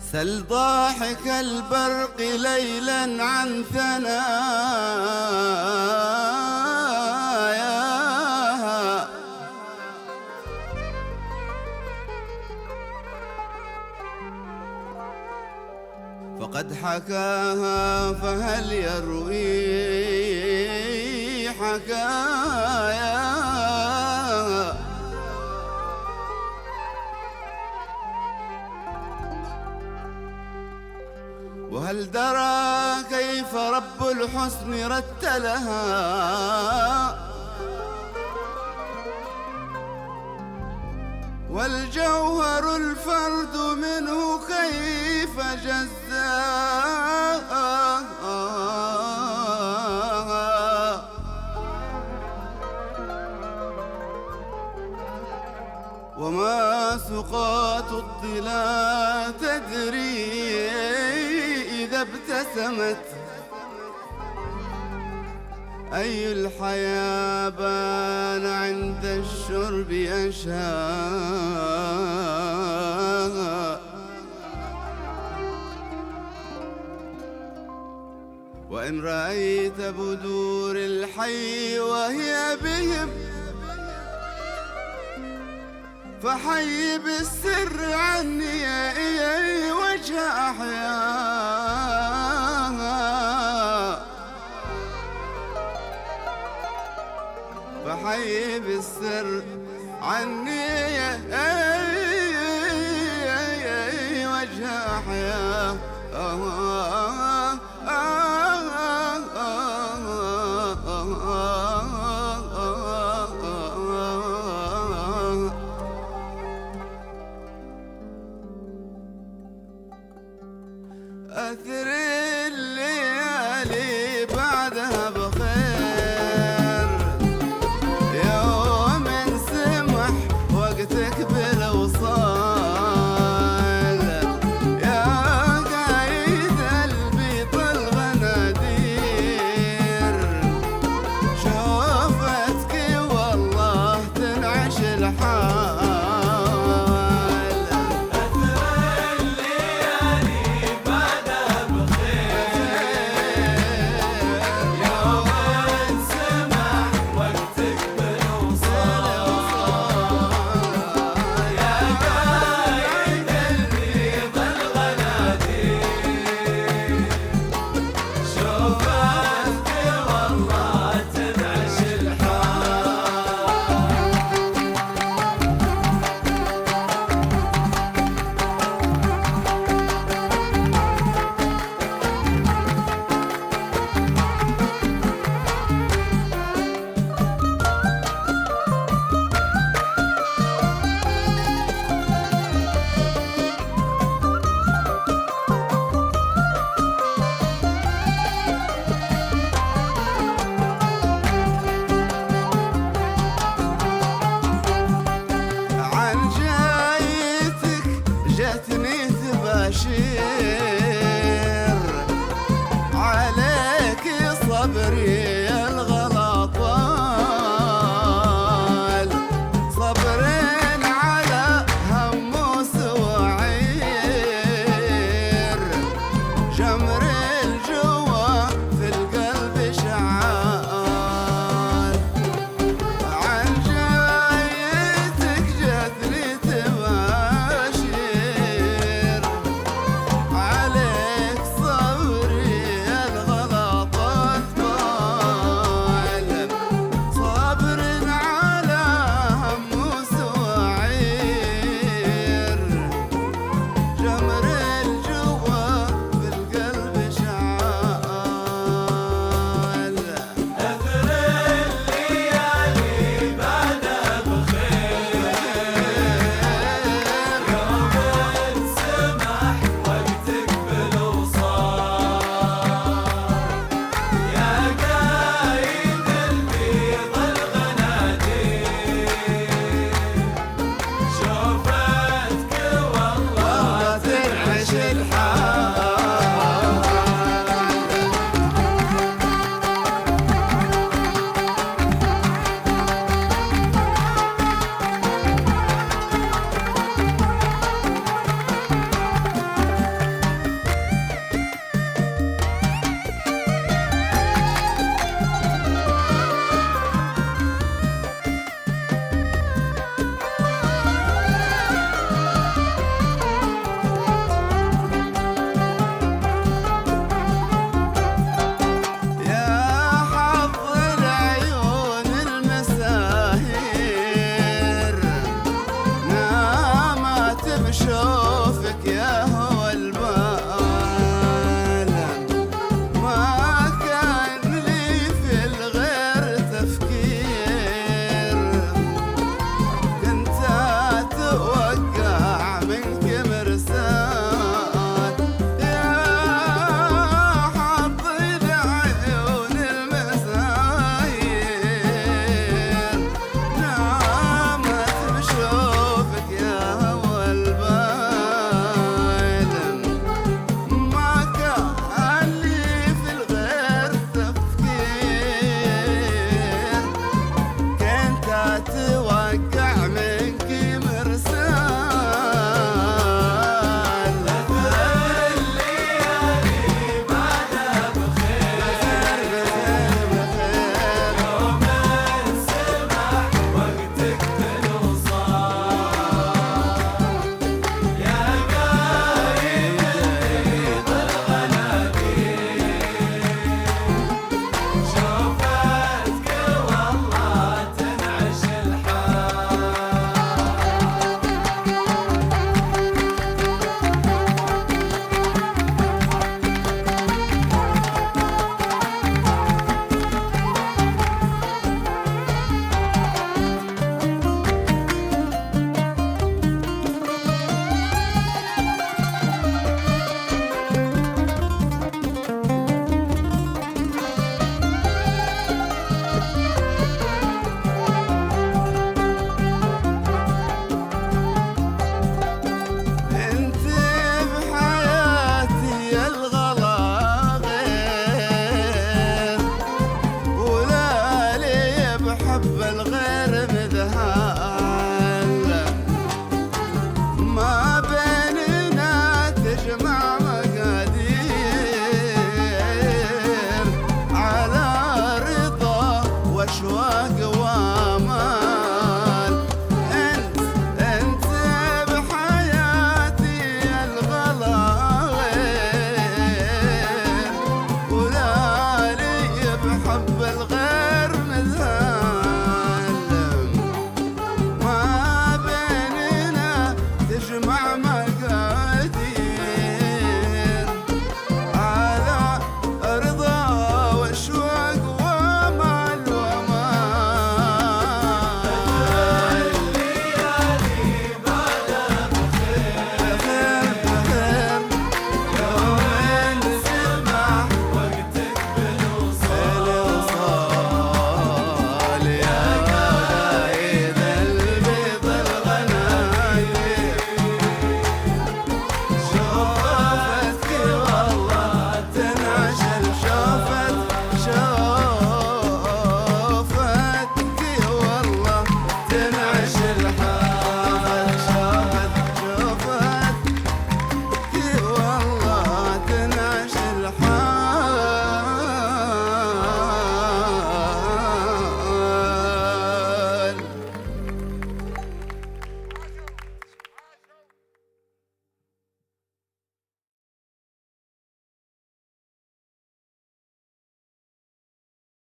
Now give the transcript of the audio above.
سل ضاحك البرق ليلا عن ثناياها، فقد حكاها فهل يروي حكاياها. وهل درى كيف رب الحسن رتلها، والجوهر الفرد منه كيف جزاها. وما سقاط الطلا تدري إذا ابتسمت، أي الحياة بان عند الشرب أشهاها. وإن رأيت بدور الحي وهي بهم، فحي بالسر عني وجه أحياها. فحي بالسر عني وجه أحياها. أثر الليالي بعدها بخير، يوم سمح وقتك بالوصال، يا قايد البيط الغنادير، شوفتك والله تنعش الحال. بشير عليك صبري الغلطان، صبرين على هم وسوعير، جمر الجوا في القلب شعال. عن جايتك جاتني تباشير، عليك صبري الغلطات طال، صبر على هم وسوعير، جمر الجوا في القلب شعال. أثر الليالي بعدها بخير، يوم سمح وقتك بالوصال، يا قايد البيض الغنادير، شوفتك والله تنعش